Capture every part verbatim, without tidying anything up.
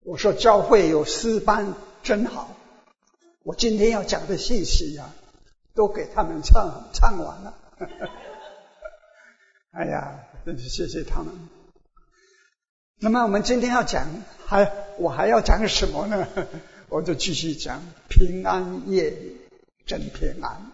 我说教会有诗班真好，我今天要讲的信息啊，都给他们唱唱完了。哎呀，真是谢谢他们。那么我们今天要讲，还我还要讲什么呢？我就继续讲平安夜里真平安。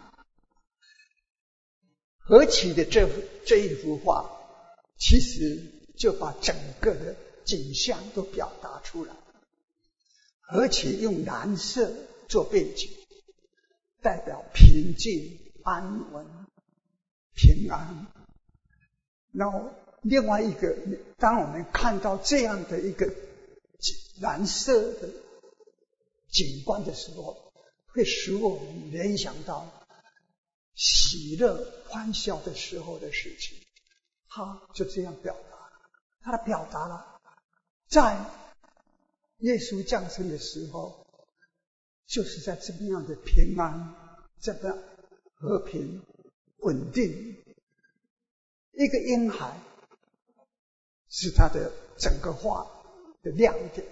何其的这这一幅画，其实就把整个的景象都表达出来。何其用蓝色做背景，代表平静、安稳、平安。然后另外一个，当我们看到这样的一个蓝色的景观的时候，会使我们联想到喜乐欢笑的时候的事情。他就这样表达，他表达了在耶稣降生的时候，就是在这么样的平安、这么和平、稳定。一个婴孩是他的整个画的亮点。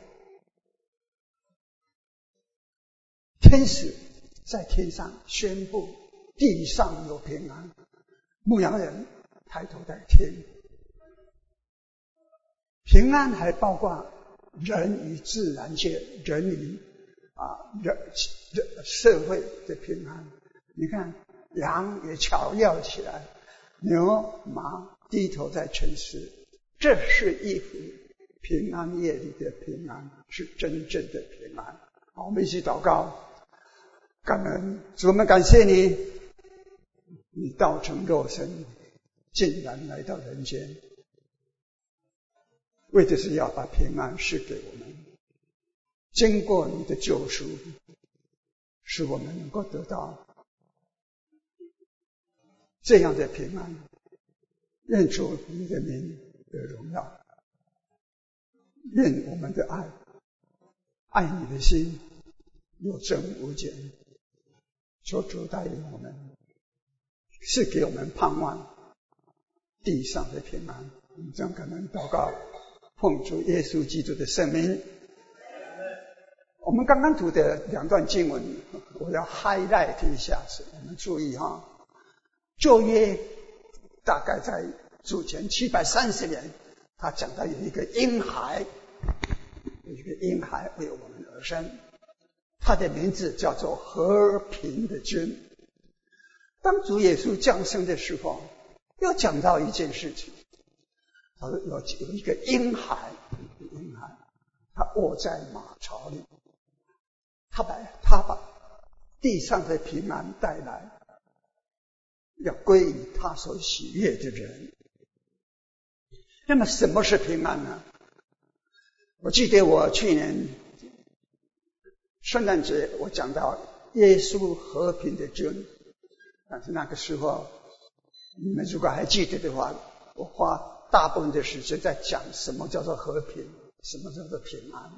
天使在天上宣布地上有平安，牧羊人抬头在天。平安还包括人与自然界、人与啊人人社会的平安。你看，羊也巧跃起来，牛马低头在沉思，这是一幅平安夜里的平安，是真正的平安。好，我们一起祷告。感恩主，我们感谢你，你道成肉身，竟然来到人间，为的是要把平安赐给我们。经过你的救赎，使我们能够得到这样的平安。愿主你的名的荣耀，愿我们的爱爱你的心有增无减。求主带领我们，是给我们盼望地上的平安。我们将感恩祷告，奉主耶稣基督的圣名。我们刚刚读的两段经文，我要 highlight 一下子，我们注意哈。旧约大概在主前七百三十年，他讲到有一个婴孩，有一个婴孩为我们而生，他的名字叫做和平的君。当主耶稣降生的时候，又讲到一件事情，他说有有一个婴孩，婴孩他卧在马槽里，他把他把地上的平安带来，要归于他所喜悦的人。那么什么是平安呢？我记得我去年圣诞节我讲到耶稣和平的君，但是那个时候你们如果还记得的话，我花大部分的时间在讲什么叫做和平，什么叫做平安。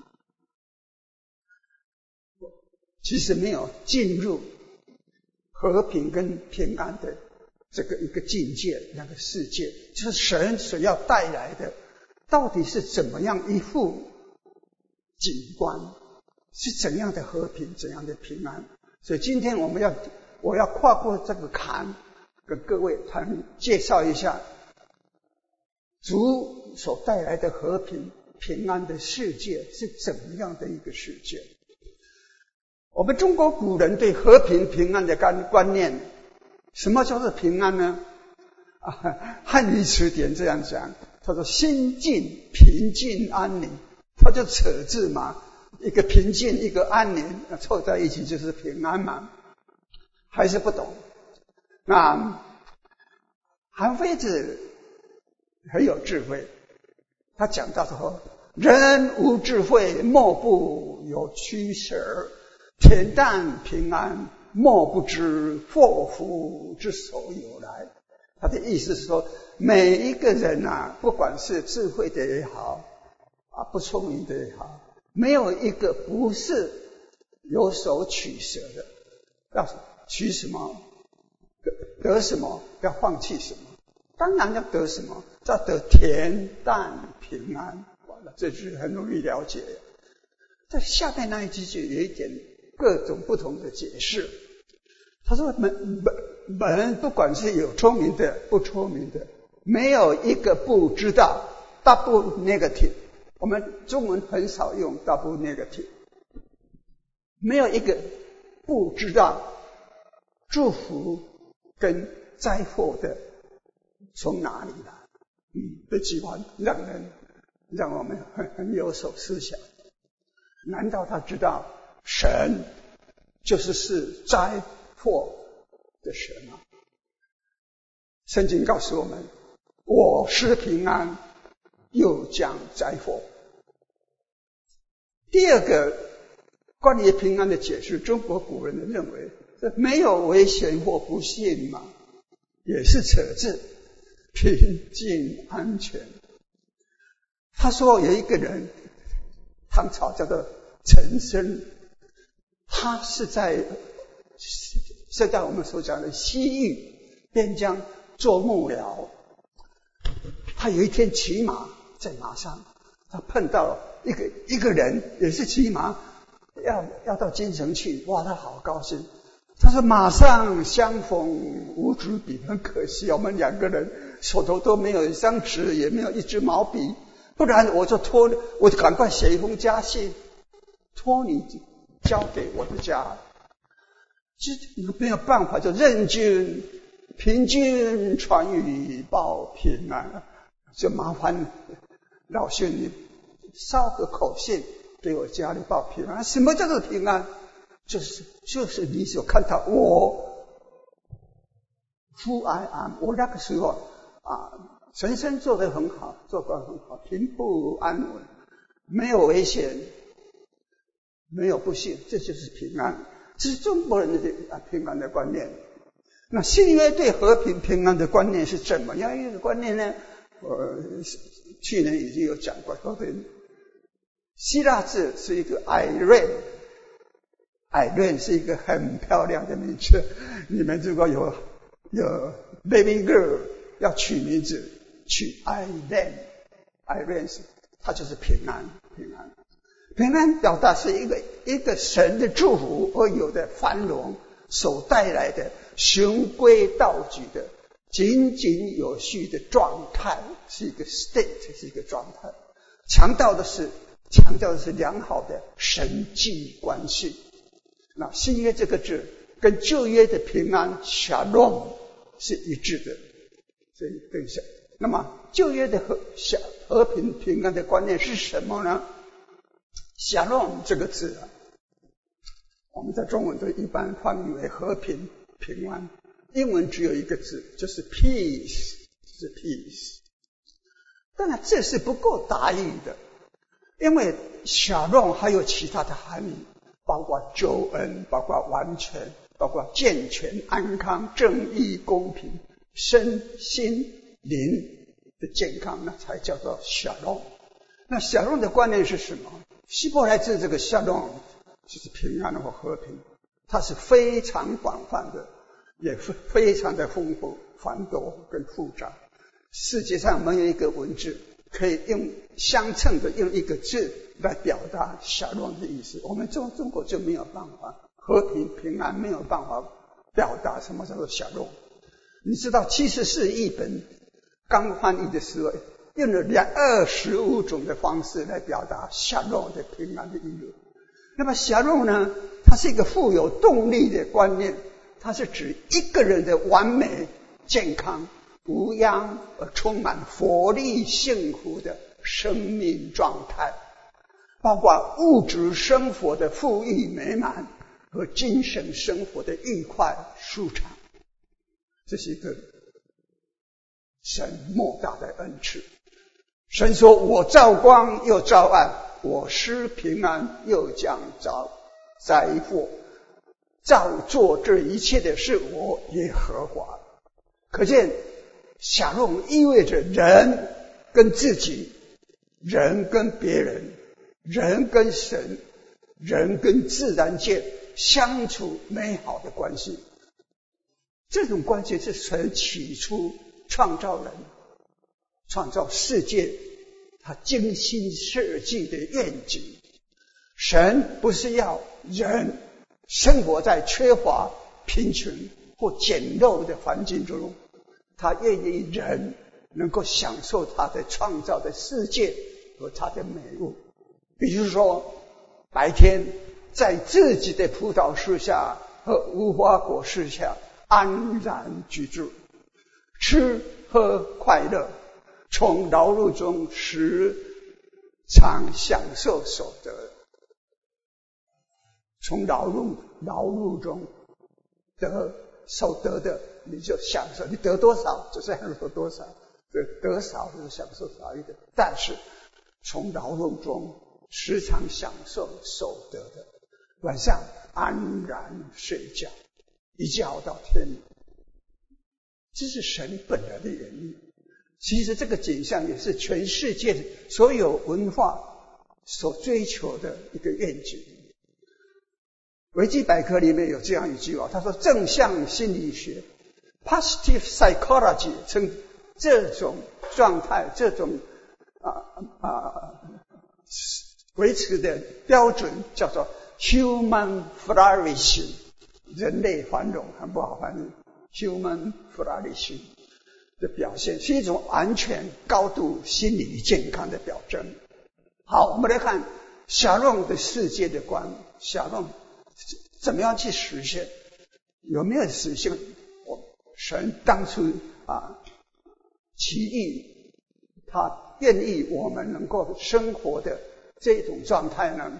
其实没有进入和平跟平安的这个一个境界，那个世界就是神所要带来的，到底是怎么样一幅景观，是怎样的和平，怎样的平安。所以今天我们要我要跨过这个坎，跟各位谈介绍一下主所带来的和平平安的世界是怎么样的一个世界。我们中国古人对和平平安的观念，什么叫做平安呢？啊，汉语词典这样讲，他说心静平静安宁，他就扯字嘛，一个平静一个安宁，凑在一起就是平安嘛。还是不懂。那韩非子很有智慧，他讲到说，人无智慧，莫不有取舍，恬淡平安，莫不知祸福之所由来。他的意思是说，每一个人啊，不管是智慧的也好啊，不聪明的也好，没有一个不是有所取舍的。要取什么得什么，要放弃什么。当然要得什么，要得恬淡平安。完了，这句很容易了解。 在下面那一句就有一点各种不同的解释。他说门门不管是有聪明的不聪明的，没有一个不知道 double negative， 我们中文很少用 double negative， 没有一个不知道祝福跟灾祸的从哪里来。嗯，这句话让人让我们很很有所思想。难道他知道神就是是灾祸的神吗？圣经告诉我们，我施平安，又将灾祸。第二个关于平安的解释，中国古人认为这没有危险或不幸嘛，也是扯字，平静安全。他说有一个人，唐朝叫做陈升，他是在现在我们所讲的西域边疆做幕僚。他有一天骑马，在马上他碰到一个一个人，也是骑马要要到京城去，哇，他好高兴。他说马上相逢无纸笔，很可惜我们两个人手头都没有一张纸，也没有一支毛笔，不然我就托我就赶快写一封家信，托你交给我的家。这没有办法，就任君凭君传语报平安，就麻烦老兄你捎个口信给我家里报平安。什么叫做平安？就是就是你所看到我 who I am， 我那个时候啊，陈升做得很好，做得很好，平步安稳，没有危险，没有不幸，这就是平安。这是中国人的平安的观念。那新约对和平平安的观念是怎么样一个观念呢？我去年已经有讲过，和平希腊字是一个 Irene，Irene 是一个很漂亮的名字。你们如果有有 baby girl 要取名字，取 Irene，Irene 它就是平安，平安。平安表达是一个一个神的祝福而有的繁荣所带来的循规蹈矩的井井有序的状态，是一个 state， 是一个状态。强调的是强调的是良好的神际关系。那新约这个字跟旧约的平安 shalom 是一致的，所以等一下，那么旧约的和和平平安的观念是什么呢？shalom 这个字啊，我们在中文都一般翻译为和平平安，英文只有一个字，就是 peace， 是 peace。当然这是不够达意的，因为 shalom 还有其他的含义，包括救恩，包括完全，包括健全安康、正义公平、身心灵的健康，那才叫做 shalom。那 shalom 的观念是什么？希伯来字这个 shalom 就是平安或和平，它是非常广泛的，也非常的丰富、繁多跟复杂。世界上没有一个文字可以用相称的用一个字来表达 shalom 的意思。我们中中国就没有办法，和平平安没有办法表达什么叫做 shalom。你知道七十四译本刚翻译的时候，用了两二十五种的方式来表达 shalom 的平安的意义。那么 shalom 呢，它是一个富有动力的观念，它是指一个人的完美、健康、无恙而充满活力、幸福的生命状态，包括物质生活的富裕美满和精神生活的愉快舒畅。这是一个神莫大的恩赐。神说，我造光又造暗，我施平安又将遭灾祸，造作这一切的是我耶和华。可见shalom意味着人跟自己，人跟别人，人跟神，人跟自然界相处美好的关系。这种关系是神起初创造人、创造世界他精心设计的愿景。 神不是要人生活在缺乏、贫穷或简陋的环境中，他愿意人能够享受他的创造的世界和他的美物。比如说，白天在自己的葡萄树下和无花果树下安然居住，吃喝快乐，从劳碌中时常享受所得。从劳碌劳碌中得所得的，你就享受，你得多少就享受多少，得少就是享受少一点。但是从劳碌中时常享受所得的，晚上安然睡觉，一觉到天明，这是神本来的原意。其实这个景象也是全世界所有文化所追求的一个愿景。维基百科里面有这样一句话，他说正向心理学 positive psychology 称这种状态，这种啊啊维持的标准叫做 human flourishing， 人类繁荣，很不好翻译， human flourishing 的表现，是一种完全高度心理健康的表征。好，我们来看小龙的世界的观，小龙怎么样去实现？有没有实现？我神当初啊起意，他愿意我们能够生活的这种状态呢？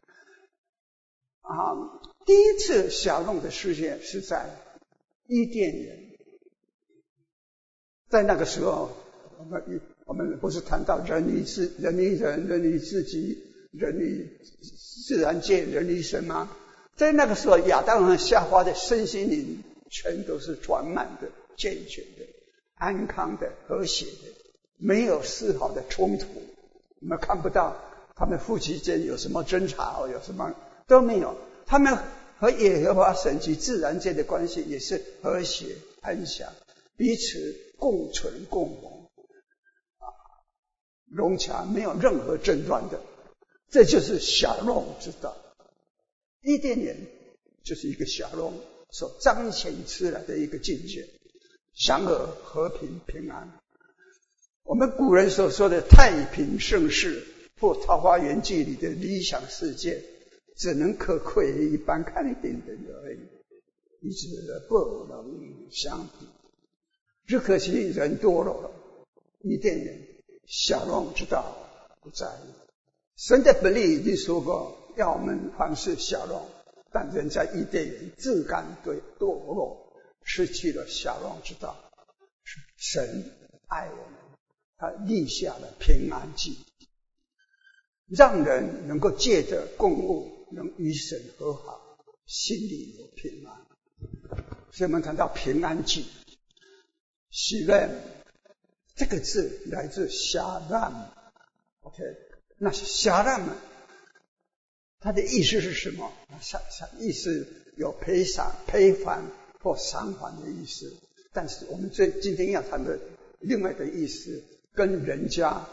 啊，第一次小龙的世界是在伊甸园，在那个时候，我们我们不是谈到人与自人与人、人与自己、人与自然界、人与神吗？在那个时候，亚当和夏娃的身心灵全都是圆满的、健全的、安康的、和谐的，没有丝毫的冲突。我们看不到他们夫妻间有什么争吵，有什么都没有。他们和耶和华神及自然界的关系也是和谐安详，彼此共存共荣，啊，融洽，没有任何争端的。这就是小龙之道。伊甸园就是一个小龙所彰显出来的一个境界，祥和、和平、平安。我们古人所说的太平盛世或桃花源记里的理想世界，只能可窥一般看一点点而已，一直不能相比。只可惜人堕落了，伊甸园小龙之道不在意。神的本意已经说过，要我们凡事小龙，但人在伊甸园自甘对堕落，失去了小龙之道。神爱我们，他立下了平安记，让人能够借着共物能与神和好，心里有平安。所以我们谈到平安记，喜乐这个字来自夏兰 ，OK， 那夏兰它的意思是什么？夏夏意思有赔偿、赔还或偿还的意思。但是我们最今天要谈的另外的意思，跟人家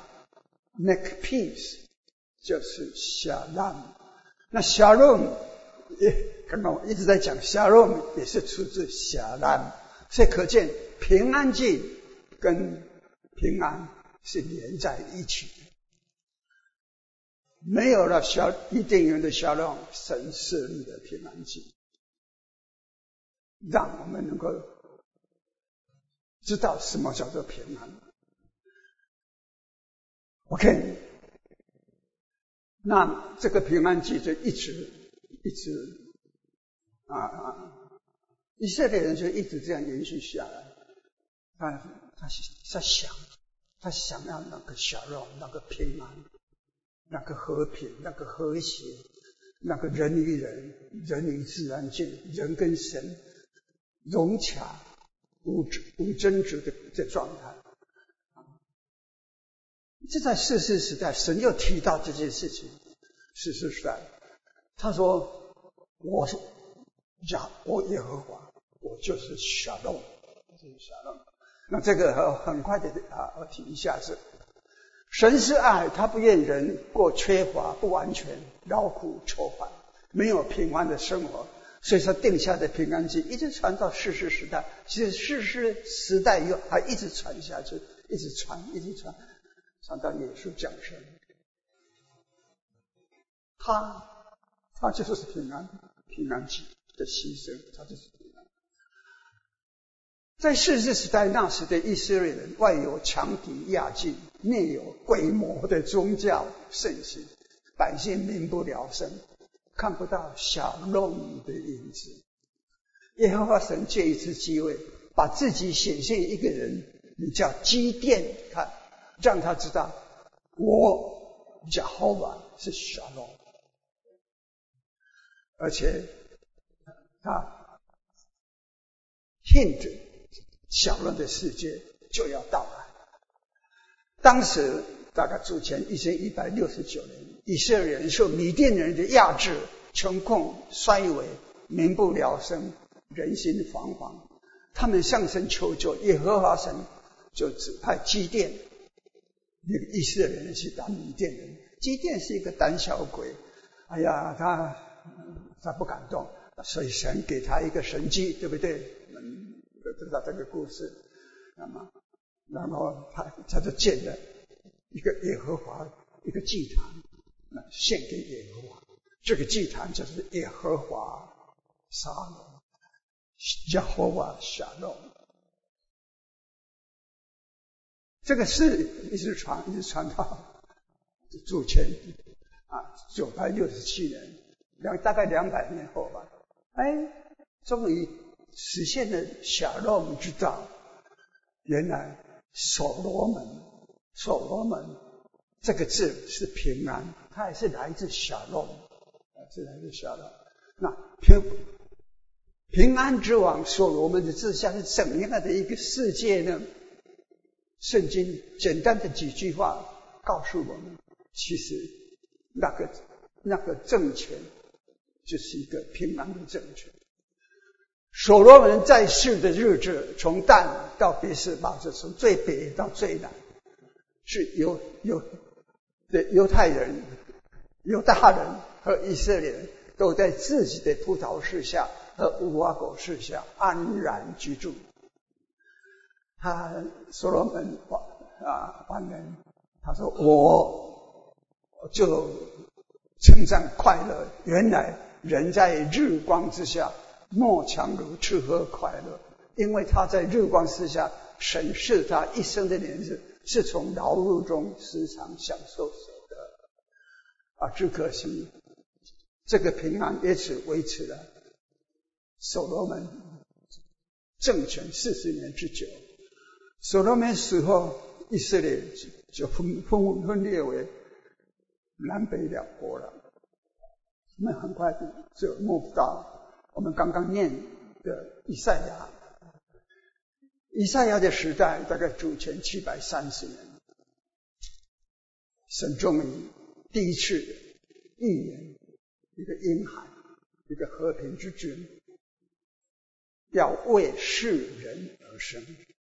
make peace， 就是shalom。那 shalom 也刚刚我一直在讲 shalom 也是出自 shalom， 所以可见平安记跟平安是连在一起的。没有了小伊甸园的shalom，神设立的平安记，让我们能够知道什么叫做平安。OK， 那这个平安记就一直一直啊啊，以色列人就一直这样延续下来。他他他想，他想要那个shalom，那个平安，那个和平，那个和谐，那个人与人、人与自然界、人跟神融洽、无无争执的这状态。这在士师时代，神又提到这件事情。士师时代，他说：“我是亚我耶和华，我就是shalom，这是shalom。”那这个很快的啊，我提一下子。 神是爱，他不愿人过缺乏、不完全、劳苦愁烦，没有平安的生活。所以说定下的平安经一直传到世世时代，其实世世时代又还一直传下去，一直传，一直传，传到耶稣降生。他，他就是平安，平安经的牺牲，他就是平安。在世世时代，那时的以色列人外有强敌压境，内有鬼魔的宗教盛行，百姓民不聊生，看不到小弄的影子。耶和华神借一次机会，把自己显现一个人，你叫基甸看，让他知道我耶和华是小弄，而且他 hint 小弄的世界就要到来。当时大概主前一千一百六十九年，以色列人受米甸人的压制、穷困、衰微，民不聊生，人心惶惶。他们向神求救，耶和华神就指派基甸那个以色列人去打米甸人。基甸是一个胆小鬼，哎呀，他他不敢动，所以神给他一个神迹，对不对？嗯，知道这个故事。那么，然后他他就建了一个耶和华一个祭坛，那献给耶和华。这个祭坛就是耶和华沙龙，耶和华沙龙。这个事一直传，一直传到主前啊九百六十七年，两大概两百年后吧，哎，终于实现了小龙之道。原来所罗门，所罗门这个字是平安，它也是来自小龙，是来自小龙。那平平安之王所罗门的治下是怎样的一个世界呢？圣经简单的几句话告诉我们，其实那个那个政权就是一个平安的政权。所罗门在世的日子，从但到别是巴，是从最北到最南，是犹犹的犹太人、犹大人和以色列人都在自己的葡萄树下和无花果树下安然居住。他所罗门啊晚年，他说我就称赞快乐，原来人在日光之下，莫强如吃喝快乐，因为他在日光之下审视他一生的年日，是从劳碌中时常享受所得啊，只可惜这个平安也只维持了所罗门政权四十年之久。所罗门死后，以色列就分分分裂为南北两国了。我们很快就move到我们刚刚念的以赛亚。以赛亚的时代大概主前七百三十年，神终于第一次预言一个婴孩，一个和平之君，要为世人而生。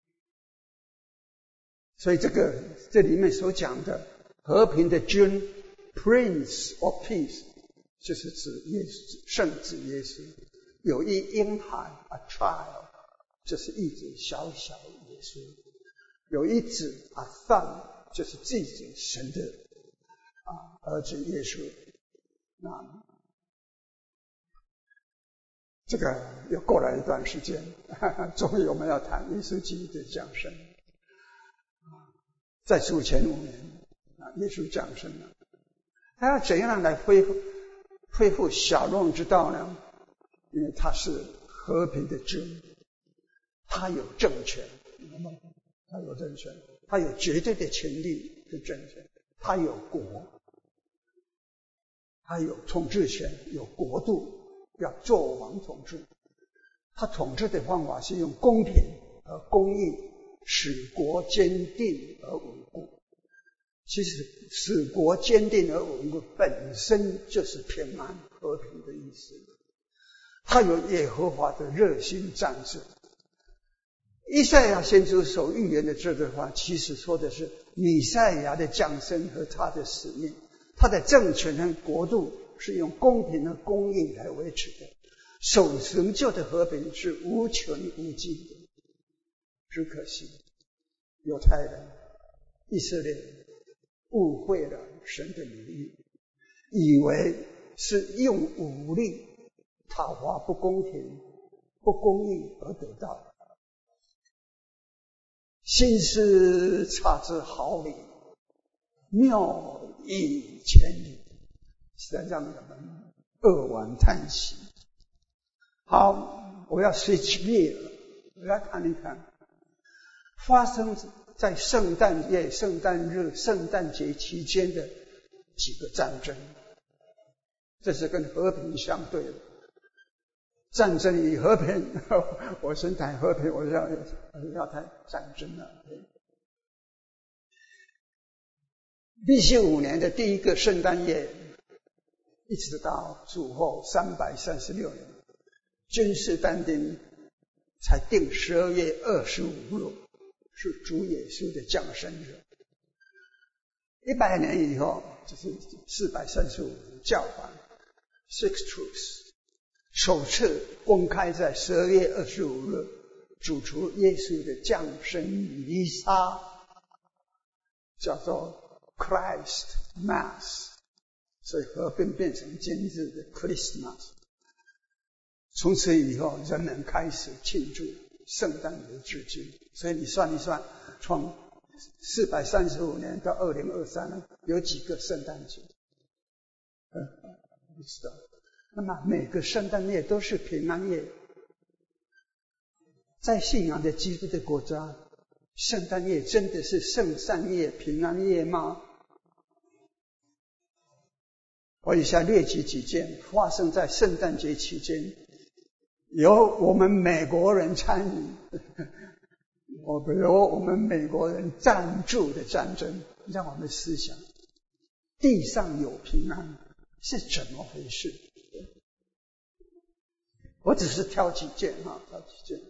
所以这个这里面所讲的和平的君 Prince of Peace 就是指耶稣，圣子耶稣。有一婴孩 a child 就是意指小小耶稣，有一子 a son 就是自己神的啊儿子耶稣。那这个又过了一段时间，终于我们要谈耶稣基督的降生。在主前五年啊，耶稣降生了。他要怎样来恢复恢复小弄之道呢？因为他是和平的君，他有政权，他有政权，他有绝对的权力跟政权，他有国，他有统治权，有国度，要做王统治。他统治的方法是用公平和公义，使国坚定而稳固。其实使国坚定而稳固本身就是平安和平的意思。他有耶和华的热心战士， 以赛亚先知所预言的这段话，其实说的是弥赛亚的降生和他的使命，他的政权和国度是用公平和公义来维持的，所成就的和平是无穷无尽的。只可惜犹太人、以色列人误会了神的名义，以为是用武力讨伐不公平、不公义而得到的。心思差之毫厘，妙意千里，实在让我们扼腕叹息。好，我要 switch gear， 我要看一看发生在圣诞夜、圣诞日、圣诞节期间的几个战争，这是跟和平相对的。战争与和平，我先谈和平，我要要谈战争了。B C 五年的第一个圣诞夜，一直到主后三百三十六年，君士坦丁才定十二月二十五日是主耶稣的降生日。一百年以后，就是四百三十五年，教皇 Sixtus首次公开在十二月二十五日主持耶稣的降生弥撒，叫做 Christ Mass， 所以合并变成今日的 Christmas。 从此以后，人们开始庆祝圣诞节至今。所以你算一算，从四百三十五年到二零二三年，有几个圣诞节？嗯，不知道。那么每个圣诞夜都是平安夜。在信仰的基督的国家，圣诞夜真的是圣善夜、平安夜吗？我以下列举几件发生在圣诞节期间，由我们美国人参与，我由我们美国人赞助的战争，让我们思想地上有平安是怎么回事。我只是挑几件哈，挑几件。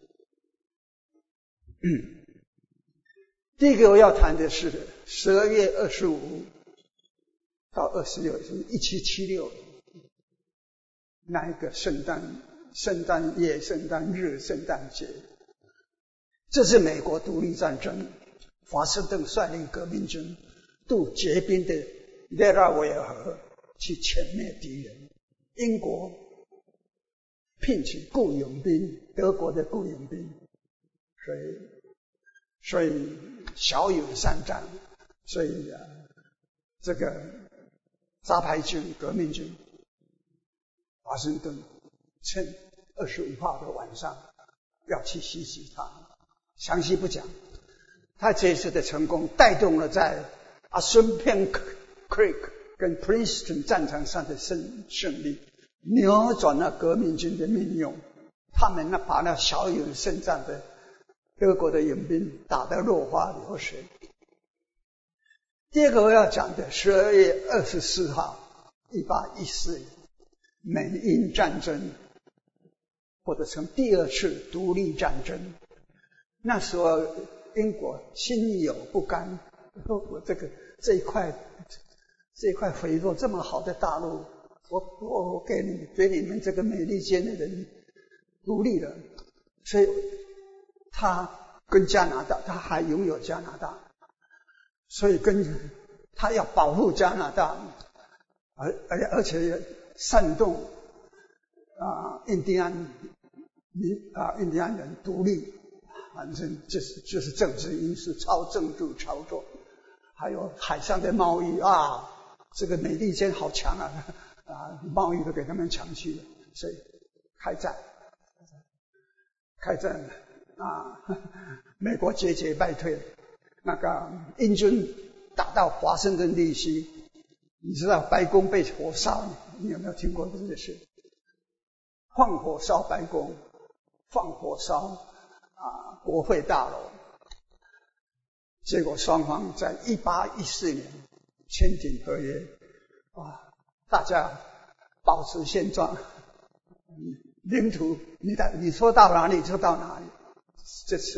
嗯，第一个我要谈的是十二月二十五到二十六，是一七七六那一个圣诞圣诞夜、圣诞日、圣诞节。这是美国独立战争，华盛顿率领革命军渡结冰的德拉维尔河去歼灭敌人。英国聘请雇佣兵，德国的雇佣兵，所以所以骁勇善战，所以、啊、这个杂牌军、革命军，华盛顿趁二十五号的晚上要去袭击他，详细不讲。他这次的成功带动了在 Assunpink Creek 跟 Princeton 战场上的胜胜利，扭转了革命军的命运。他们那把那骁勇善战的德国的勇兵打得落花流水。第二个我要讲的，十二月二十四号，一八一四年，美英战争，或者称第二次独立战争。那时候英国心有不甘，我这个这一块这一块肥沃这么好的大陆，我我我给你给你们这个美利坚的人独立了，所以他跟加拿大，他还拥有加拿大，所以跟他要保护加拿大，而而而且煽动啊印第安民啊印第安人独立，反正就是就是政治因素，操政治操作，还有海上的贸易啊，这个美利坚好强啊啊，贸易都给他们抢去了，所以开战，开战啊，美国节节败退，那个英军打到华盛顿地区，你知道白宫被火烧，你有没有听过这件事？放火烧白宫，放火烧啊国会大楼，结果双方在一八一四年签订合约，啊，大家保持现状，领土你的你说到哪里就到哪里。这次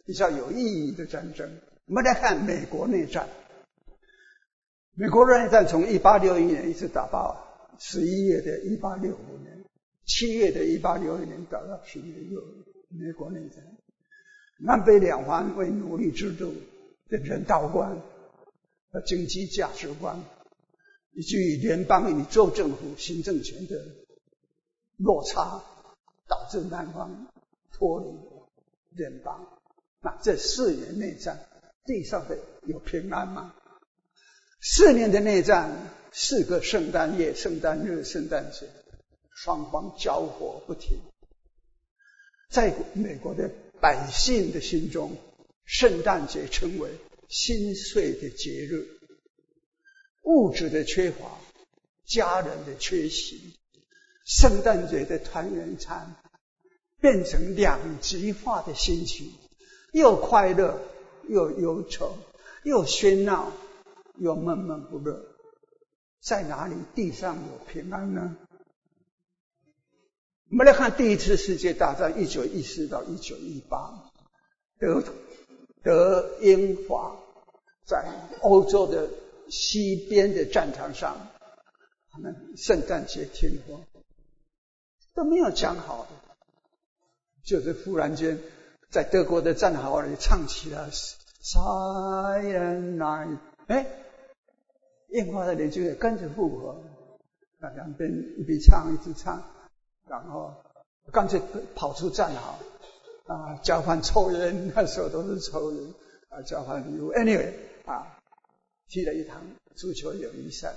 比较有意义的战争。我们来看美国内战。美国内战从一八六一年一直打到十一月的一八六五年，七月的一八六一年打到十一月六日，美国内战。南北两方为奴隶制度的人道观和经济价值观，以及与联邦与州政府行政权的落差，导致南方脱离联邦。那这四年内战，地上的有平安吗？四年的内战，四个圣诞夜、圣诞日、圣诞节，双方交火不停。在美国的百姓的心中，圣诞节成为心碎的节日，物质的缺乏，家人的缺席，圣诞节的团圆餐变成两极化的心情，又快乐又忧愁，又喧闹又闷闷不乐。在哪里地上有平安呢？我们来看第一次世界大战一九一四到一九一八，德德英法在欧洲的西边的战场上，他们圣诞节停火都没有讲好的，就是忽然间在德国的战壕里唱起了 Silent Night， 哎，英法的联军也跟着附和，那两边一边唱一直唱，然后干脆跑出战壕啊，交换抽烟，那时候都是抽烟啊，交换礼物。Anyway 啊，踢了一场足球友谊赛。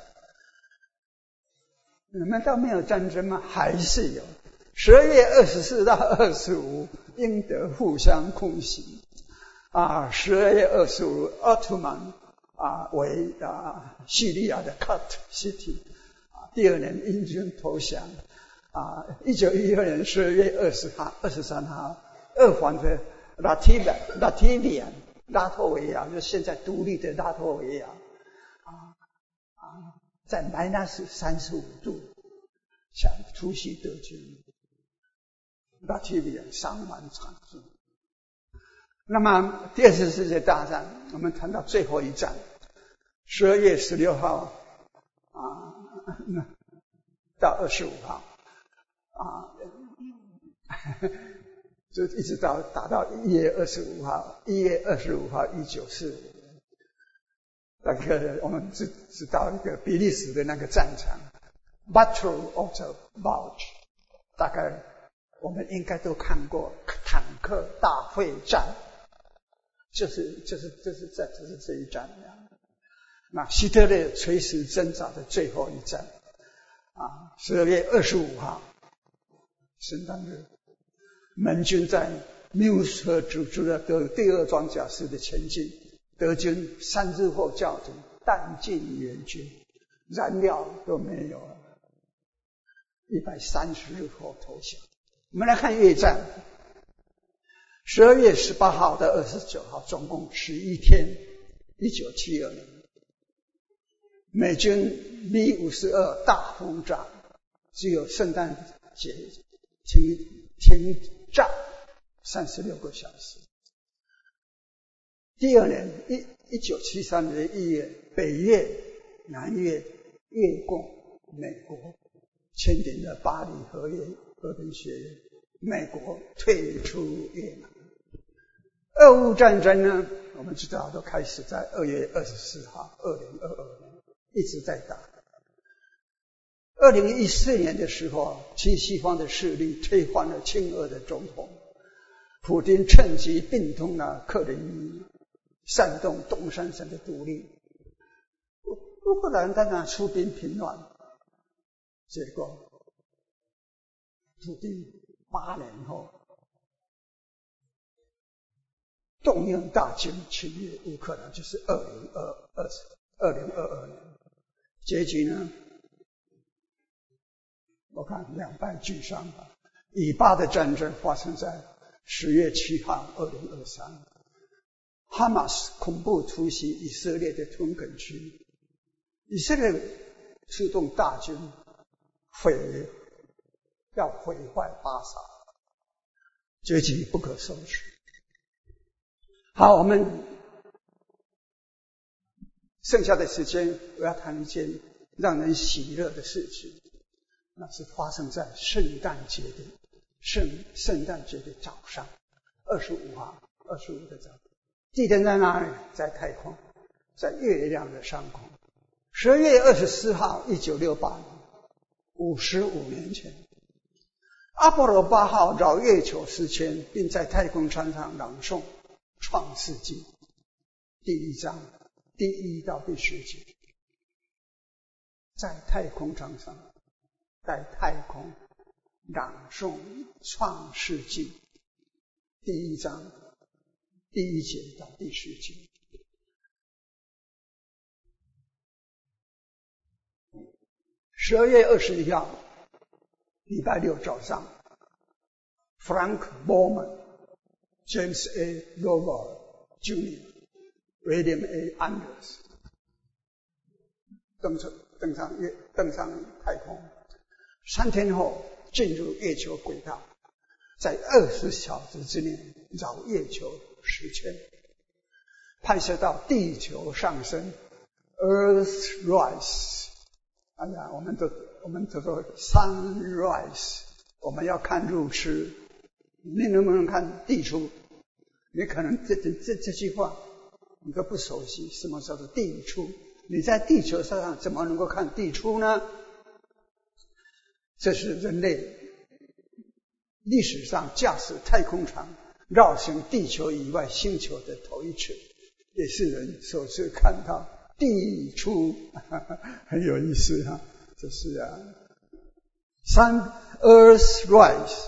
难道没有战争吗？还是有。十二月二十四到二十五，英德互相空袭啊。十二月二十五，奥特曼啊为啊叙利亚的 Cut City 啊，第二年英军投降啊。一九一二年十二月二十号、二十三号，二环的拉提维拉提维亚拉脱维亚，就是现在独立的拉脱维亚啊啊，在 minus 三十五度想突袭德军，拉脱维亚伤亡惨重。那么第二次世界大战，我们谈到最后一战，十二月十六号啊到二十五号啊，就一直到打到一月二十五号，一月二十五号一九四五年，那个我们知知道一个比利时的那个战场 Battle of the Bulge， 大概我们应该都看过坦克大会战，就是就是就是在就是这一战。那希特勒垂死挣扎的最后一战啊，十二月二十五号圣诞日，盟军在缪斯河组织了德第二装甲师的前进，德军三日后教廷弹尽援绝，燃料都没有了，一百三十日后投降。我们来看越战，十二月十八号到二十九号，总共十一天。一九七二年，美军 B 五十二大轰炸，只有圣诞节停停战三十六个小时。第二年，一一九七三年一月，北越、南越越共美国签订了巴黎和约和平协约，美国退出越南。俄乌战争呢，我们知道都开始在二月二十四号，二零二二年一直在打。二零一四年的时候，亲西方的势力推翻了亲俄的总统，普丁趁机并吞了克里米亚，煽动东三省的独立。乌克兰当然出兵平乱，结果普丁八年后动用大军侵略乌克兰，就是二零二二二零二二年，结局呢？我看两败俱伤吧。以巴的战争发生在十月七号，二零二三，哈马斯恐怖突袭以色列的屯垦区，以色列出动大军毁，要毁坏巴萨，结局不可收拾。 好，我们剩下的时间，我要谈一件让人喜乐的事情，那是发生在圣诞节的圣圣诞节的早上，二十五号，二十五的早上，地点在哪里？在太空，在月亮的上空。十二月二十四号，一九六八年，五十五年前，阿波罗八号绕月球四圈，并在太空船上朗诵《创世纪》第一章第一到第十节，在太空船上，在太空朗诵《创世纪》第一章第一节到第十节。十二月二十一号，礼拜六早上 ，Frank Borman、James A. Lovell Junior、William A. Anders 登上登上月登上太空，三天后进入月球轨道，在二十小时之内绕月球十圈，拍摄到地球上升 Earthrise。哎呀，我们都我们都说 sunrise， 我们要看日出，你能不能看地出？你可能这这这这句话你都不熟悉，什么叫做地出？你在地球上怎么能够看地出呢？这是人类历史上驾驶太空船绕行地球以外星球的头一次，也是人首次看到地出，很有意思哈。这是啊 ，Sun Earthrise。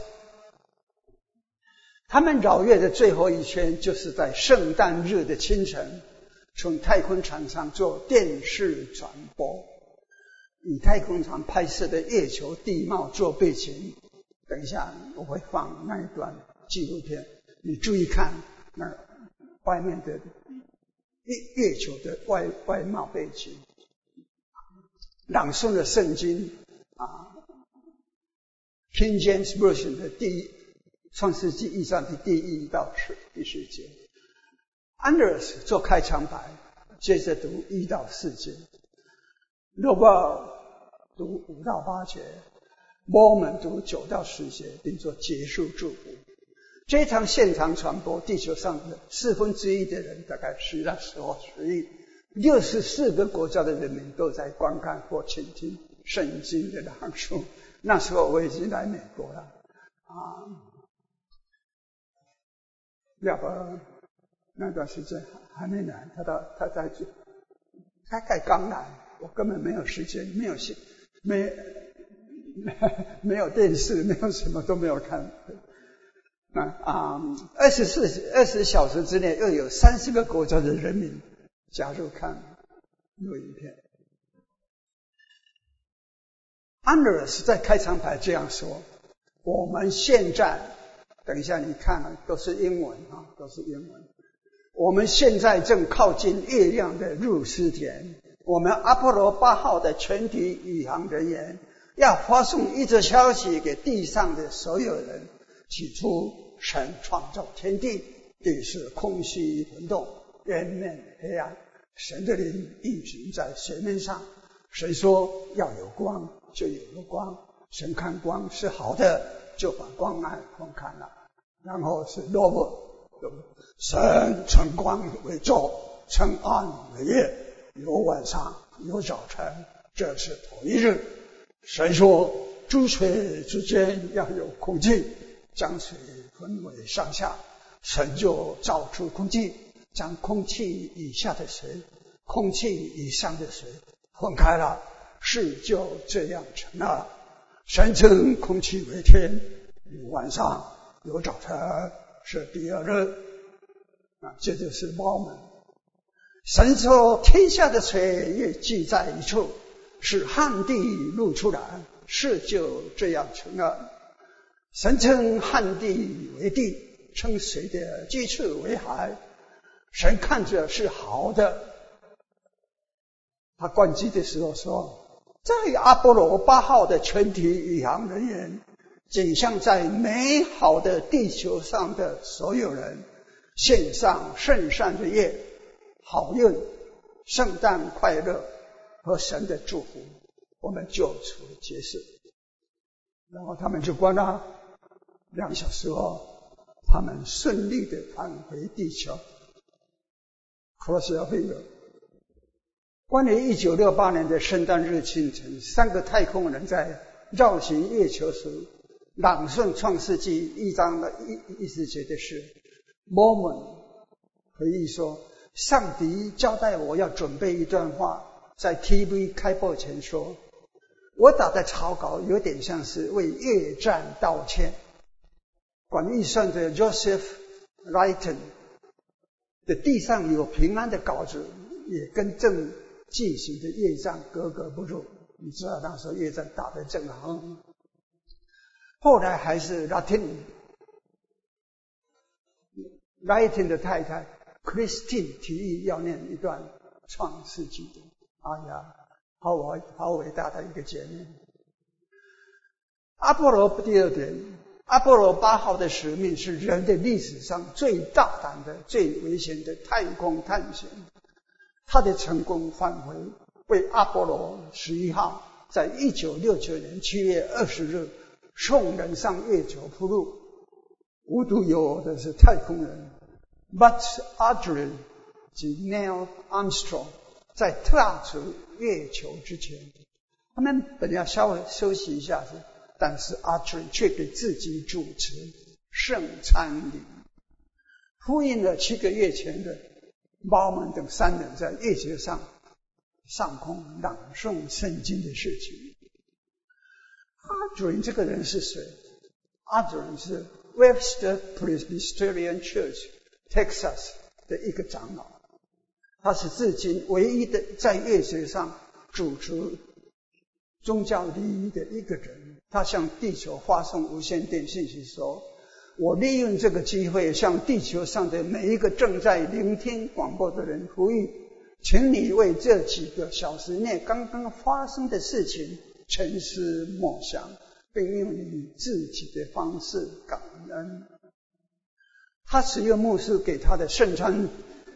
他们绕月的最后一圈，就是在圣诞日的清晨，从太空船上做电视转播，以太空船拍摄的月球地貌做背景。等一下我会放那一段纪录片，你注意看那外面的月月球的外外貌背景，朗诵的圣经啊 ，King James Version 的第一创世纪一章的第一到十第十节 ，Anders 做开场白，接着读一到四节 ，Lovell 读五到八节 ，Borman 读九到十节，并做结束祝福。这场现场传播，地球上的四分之一的人，大概十到十或十亿，六十四个国家的人民都在观看或倾听圣经的朗诵。那时候我已经来美国了啊，要不那段时间还没来，他到他在他才刚来，我根本没有时间，没有戏，没没有电视，没有什么都没有看。啊，二十四二十小时之内，又有三十个国家的人民加入看录影片。Anders 在开场白这样说：“我们现在，等一下你看了都是英文啊，都是英文。我们现在正靠近月亮的入丝田，我们阿波罗八号的全体宇航人员要发送一则消息给地上的所有人。起初，神创造天地，地是空虚混沌，渊面黑暗。神的灵运行在水面上。神说要有光，就有了光。神看光是好的，就把光暗分开了。然后是罗伯，神称光为昼，称暗为夜，有晚上，有早晨，这是头一日。神说诸水之间要有空气，将水分为上下，神就造出空气，将空气以下的水、空气以上的水分开了，事就这样成了。神称空气为天，有晚上，有早晨，是第二日。啊，这就是猫们。神说天下的水也聚在一处，使旱地露出来，事就这样成了。神称旱地为地，称水的基础为海。神看着是好的。他关机的时候说，在阿波罗八号的全体宇航人员，景象在美好的地球上的所有人， 献上圣善的夜，好运、圣诞快乐和神的祝福，我们就此结束。然后他们就关了，两小时后，他们顺利的返回地球。Crossfield。关于一九六八年的圣诞日清晨，三个太空人在绕行月球时朗诵创世纪一章的一十节的事。Mormon 回忆说，上帝交代我要准备一段话，在 T V 开播前说，我打的草稿有点像是为越战道歉。管预算的 Joseph Lighton 的地上有平安的稿子也跟正进行的越战格格不入。你知道那时候越战打得正好，后来还是 Latin Lighton 的太太 Christine 提议要念一段创世纪的，哎呀，好伟好伟大的一个节目。阿波罗第二点，阿波罗八号的使命是人类历史上最大胆的、最危险的太空探险。他的成功返回为阿波罗十一号在一九六九年七月二十日送人上月球铺路。无独有偶的是，太空人 Buzz Aldrin 及 Neil Armstrong 在踏出月球之前，他们本来要稍微休息一下子，但是 Aldrin 却给自己主持圣餐礼，呼应了七个月前的Bowman 等三人在月球上上空朗诵圣经的事情。Aldrin 这个人是谁？ Aldrin 是 Webster Presbyterian Church Texas 的一个长老，他是至今唯一的在月球上主持宗教礼仪的一个人。他向地球发送无线电信息说，我利用这个机会向地球上的每一个正在聆听广播的人呼吁，请你为这几个小时内刚刚发生的事情沉思默想，并用你自己的方式感恩。他使用牧师给他的圣餐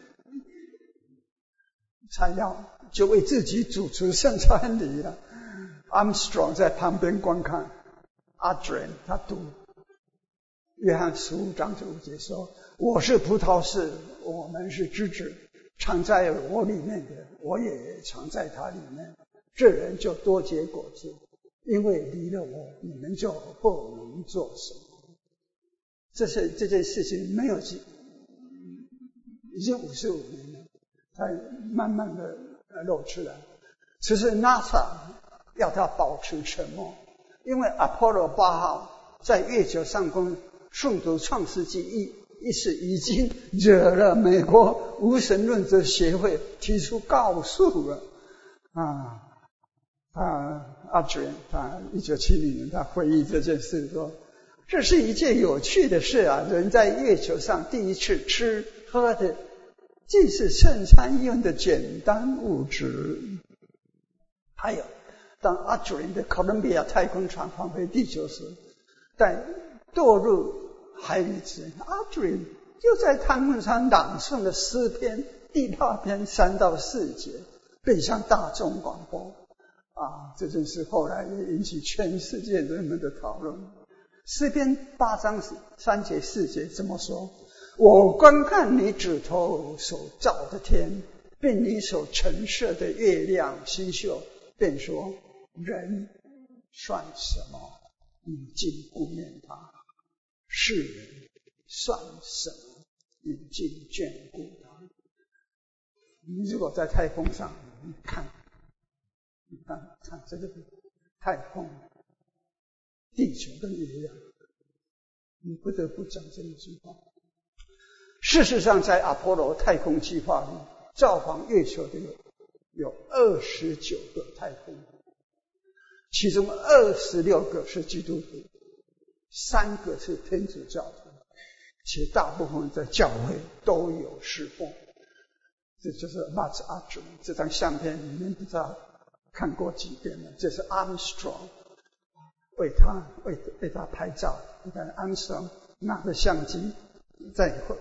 材料，就为自己主持圣餐礼了。Armstrong 在旁边观看。Aldrin 他读约翰十五章九节说，我是葡萄树，我们是枝子，藏在我里面的，我也藏在他里面，这人就多结果子，因为离了我，你们就不能做什么。这是这件事情没有几已经五十五年了，才慢慢的露出来。其实 NASA 要他保持沉默，因为阿波罗八号在月球上空诵读创世纪一一事已经惹了美国无神论者协会提出告诉了啊啊阿卷他一九七零年他回忆这件事说，这是一件有趣的事啊，人在月球上第一次吃喝的既是圣餐用的简单物质。还有当阿卷的哥伦比亚太空船返回地球时，在堕入海里之阿卷就在太空上朗诵了诗篇第八篇三到四节，并向大众广播啊，这件事后来也引起全世界人们的讨论。诗篇八章三节四节怎么说？我观看你指头所造的天，并你所陈设的月亮星宿，便说人算什么，你竟顾念他；世人算什么，你竟眷顾他。你如果在太空上，你看你看看这个太空地球跟月亮，你不得不讲这一句话。事实上在阿波罗太空计划里，造访月球的有有二十九个太空人，其中二十六个是基督徒，三个是天主教徒，且大部分在教会都有侍奉。这就是 Buzz Aldrin 这张相片，你们不知道看过几遍了。这是 Armstrong 为他为为他拍照，你看 Armstrong 拿着相机在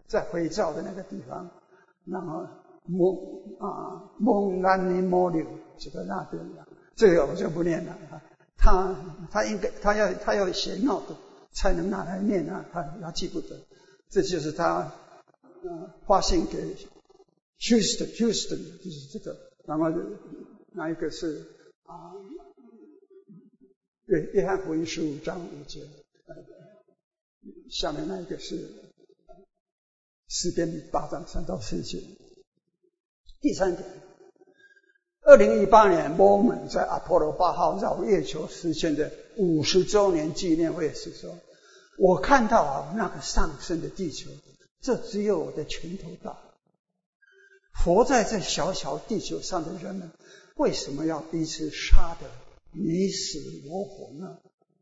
在回照的那个地方，然后蒙啊蒙安尼摩柳这个那边的，这个我就不念了啊。他他应该他要他要写 note 才能拿来念啊，他他记不得。这就是他呃发信给 Houston Houston 就是这个，然后那一个是啊约约翰福音十五章五节，呃下面那一个是诗篇八章三到四节。第三点，二零一八年我们在阿波罗八号绕月球实现的五十周年纪念会时说，我看到啊那个上升的地球，这只有我的拳头大。活在这小小地球上的人们，为什么要彼此杀得你死我活呢？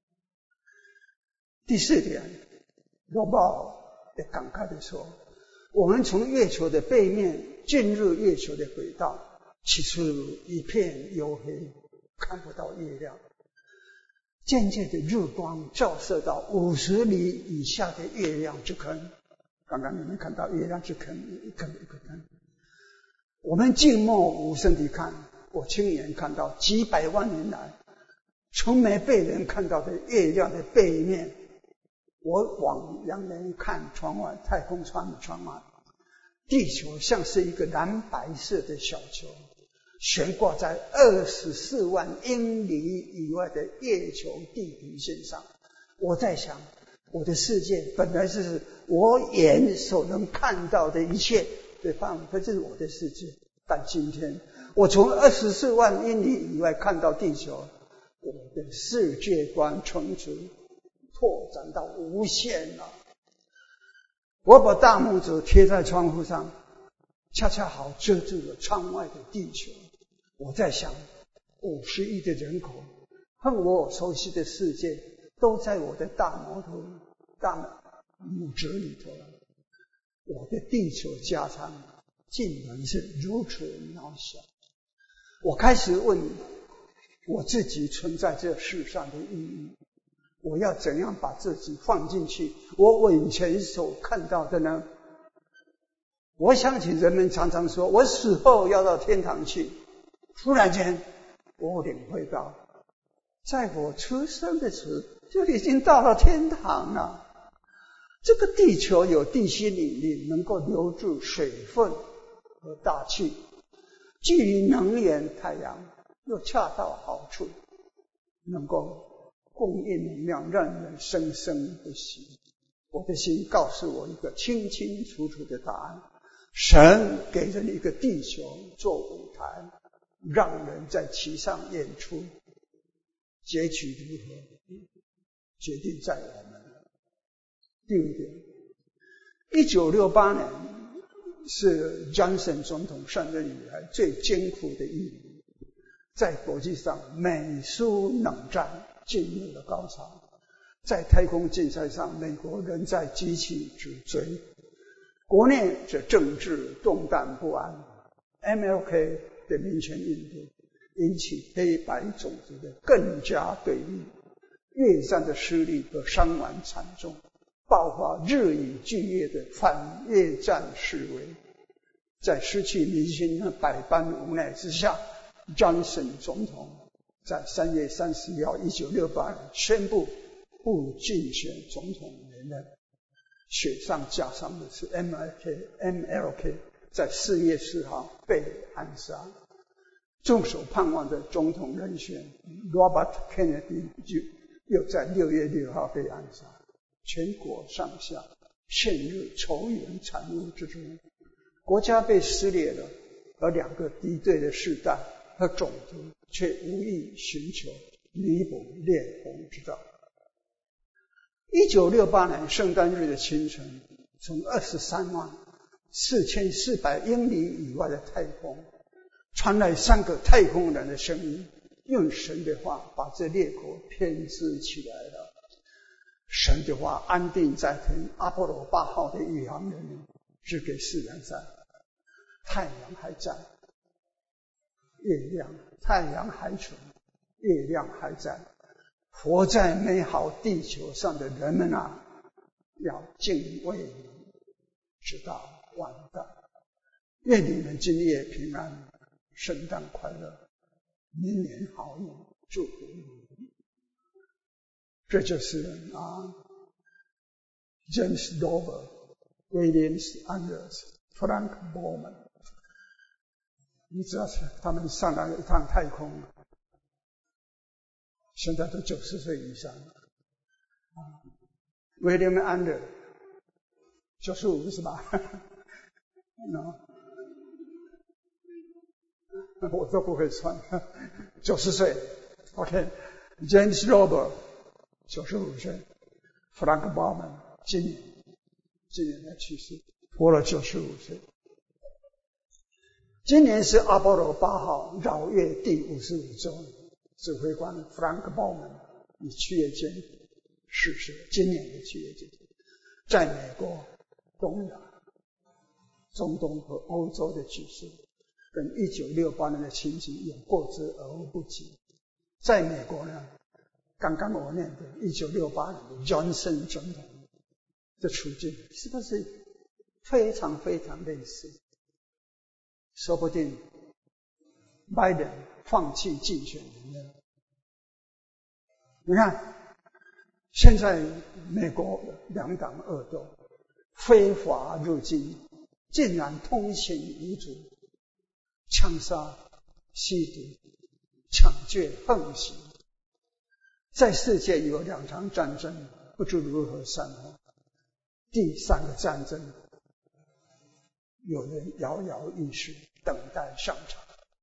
第四点，罗鲍也感慨地说，我们从月球的背面进入月球的轨道，起初一片黝黑，看不到月亮。渐渐的日光照射到五十里以下的月亮之坑，刚刚你们看到月亮之坑，一坑一个坑。我们静默无声地看，我亲眼看到几百万年来从没被人看到的月亮的背面。我往阳面看，窗外太空舱的窗外，地球像是一个蓝白色的小球，悬挂在二十四万英里以外的月球地平线上。我在想，我的世界本来是我眼所能看到的一切的范围，这是我的世界。但今天我从二十四万英里以外看到地球，我的世界观从此拓展到无限了。我把大拇指贴在窗户上，恰恰好遮住了窗外的地球。我在想，五十亿的人口和我熟悉的世界都在我的大拇头大拇指里头了。我的地球家常竟然是如此渺小。我开始问我自己存在这世上的意义，我要怎样把自己放进去我眼前所看到的呢？我想起人们常常说我死后要到天堂去，突然间我领会到，在我出生的时就已经到了天堂了。这个地球有地心引力，能够留住水分和大气，距离能源太阳又恰到好处，能够供应能量，让人生生不息。我的心告诉我一个清清楚楚的答案，神给人一个地球做舞台，让人在其上演出，结局如何决定在我们。第五点，一九六八年是 Johnson 总统上任以来最艰苦的一年，在国际上美苏冷战进入了高潮，在太空竞赛上美国仍在急起直追，国内则政治动荡不安。 M L K 的民权运动引起黑白种族的更加对立，越战的失利和伤亡惨重，爆发日以继夜的反越战示威。在失去民心和百般无奈之下， Johnson 总统在三月三十一号一九六八年宣布不竞选总统连任。雪上加霜的是 M L K M L K 在四月四号被暗杀，众所盼望的总统人选 Robert Kennedy 就又在六月六号被暗杀，全国上下陷入仇怨惨恶之中，国家被撕裂了，而两个敌对的世代和种族却无意寻求弥补裂痕之道。一九六八年圣诞日的清晨，从二十三万四千四百英里以外的太空传来三个太空人的声音，用神的话把这列国编织起来了。神的话安定在天，阿波罗八号的宇航员指给世人在，太阳还在，月亮太阳还存，月亮还在，活在美好地球上的人们啊，要敬畏直到万代。愿你们今夜平安，圣诞快乐，明年好运，祝福你们。这就是啊 ，James Robert、Williams Anders、Frank Borman， 你知道他们上了一趟太空，现在都九十岁以上了。啊 ，William Anders 九十五是吧？no 我都不会算，九十岁 ，OK。James Robert 九十五岁 ，Frank Borman 今年今年才去世，活了九十五岁。今年是阿波罗八号绕月第五十五周年，指挥官 Frank Borman 以七月间逝世，今年的七月间，在美国、东亚、中东和欧洲的举事，跟一九六八年的情形有过之而无不及。在美国呢，刚刚我念的一九六八年的 Johnson 总统的处境，是不是非常非常类似？说不定拜登放弃竞选人了。你看，现在美国两党恶斗，非法入境，竟然通情无阻，枪杀、吸毒、抢劫横行。在世界有两场战争，不知如何善后。第三个战争，有人摇摇欲试，等待上场。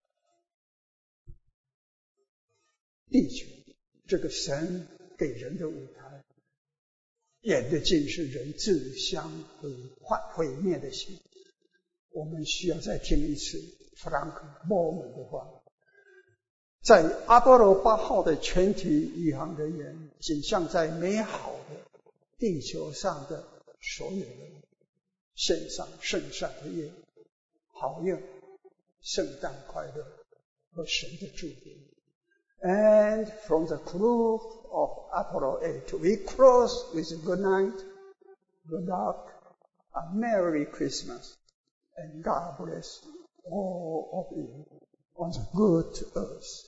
地球这个神给人的舞台，演的尽是人自相毁毁灭的心。我们需要再听一次 Frank Borman 的话。在阿波罗八号的全体宇航人员，景象在美好的地球上的所有人，献上圣善的愿，好运、圣诞快乐和神的祝福。And from the crew of Apollo eight, we close with a good night, good luck, a Merry Christmas, and God bless all of you on the good earth.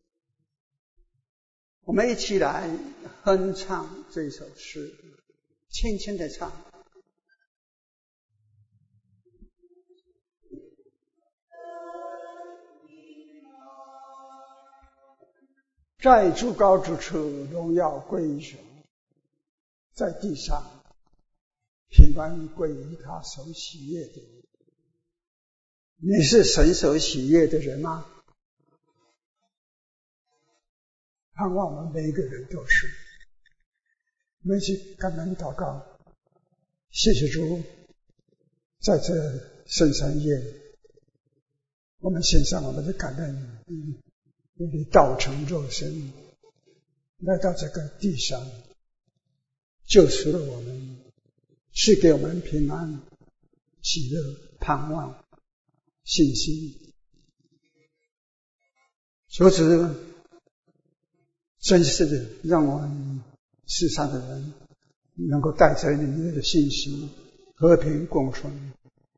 我们一起来哼唱这首诗，轻轻地唱。在至高之处，荣耀归于神；在地上，平安归于他所喜悦的人。你是神所喜悦的人吗？盼望我们每一个人都是。我们一起感恩祷告，谢谢主，在这圣山夜，我们献上我们的感恩。嗯你道成肉身来到这个地上，救赎了我们，赐给我们平安、喜乐、盼望、信心。求主真实的让我们世上的人能够带着你们的信息和平共存，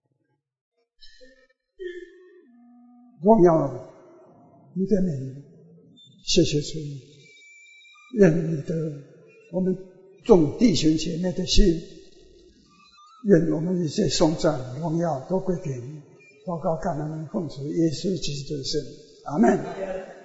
荣耀你的名，谢谢主，愿你的我们众弟兄姐妹的心，愿我们一切颂赞荣耀都归给你。祷告感恩奉主耶稣基督的圣名，阿们。